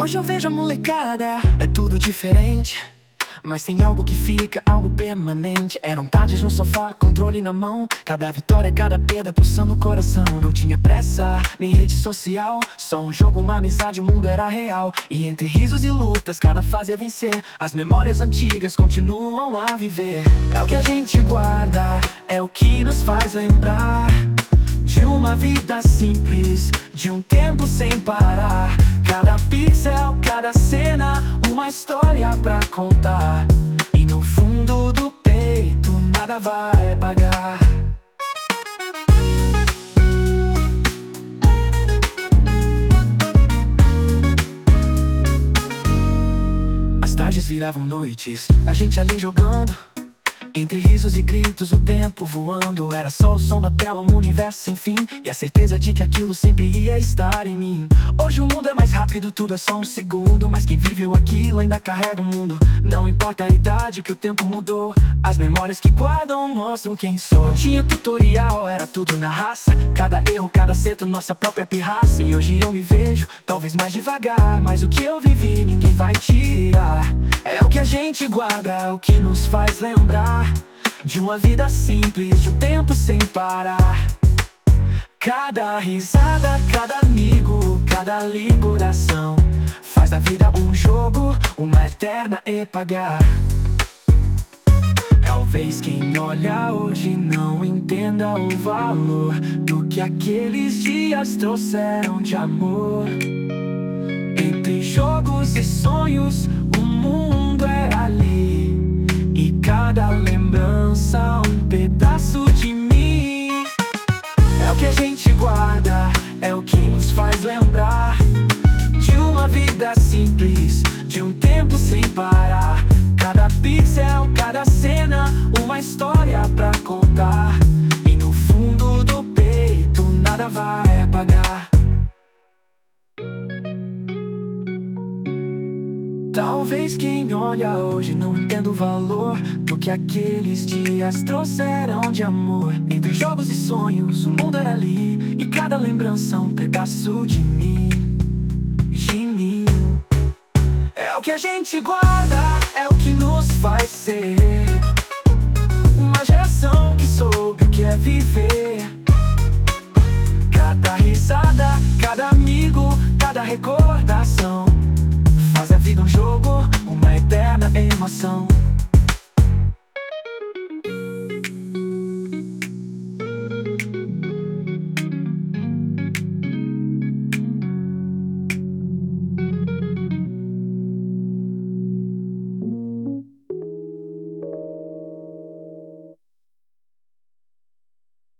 Hoje eu vejo a molecada, é tudo diferente, mas tem algo que fica, algo permanente. Eram tardes no sofá, controle na mão, cada vitória, cada perda pulsando o coração. Não tinha pressa, nem rede social, só um jogo, uma amizade, o mundo era real. E entre risos e lutas, cada fase é vencer. As memórias antigas continuam a viver. É o que a gente guarda, é o que nos faz lembrar de uma vida simples, de um tempo sem parar. Cada pixel, cada cena, uma história pra contar. E no fundo do peito nada vai pagar. As tardes viravam noites, a gente ali jogando, entre risos e gritos, o tempo voando. Era só o som da tela, um universo sem fim, e a certeza de que aquilo sempre ia estar em mim. Hoje o mundo é mais rápido, tudo é só um segundo, mas quem viveu aquilo ainda carrega o mundo. Não importa a idade, que o tempo mudou, as memórias que guardam mostram quem sou. Tinha tutorial, era tudo na raça, cada erro, cada acerto, nossa própria pirraça. E hoje eu me vejo, talvez mais devagar, mas o que eu vivi ninguém vai tirar. É o que a gente guarda, é o que nos faz lembrar de uma vida simples, de um tempo sem parar. Cada risada, cada amigo, cada ligação faz da vida um jogo, uma eterna pagar. Talvez quem olha hoje não entenda o valor do que aqueles dias trouxeram de amor. Entre jogos e sonhos, o mundo era ali, e cada lembrança um pedaço de mim. É o que a gente guarda, é o que nos faz lembrar de uma vida simples, de um tempo sem parar. Cada pixel, cada cena, uma história pra contar. E no fundo do peito nada vai apagar. Talvez quem olha hoje não entenda o valor do que aqueles dias trouxeram de amor. Entre jogos e sonhos, o mundo era ali, e cada lembrança um pedaço de mim, de mim. É o que a gente guarda, é o que nos faz ser uma geração que soube o que é viver. Cada risada, cada amigo, cada recordação faz a vida um jogo, uma eterna emoção.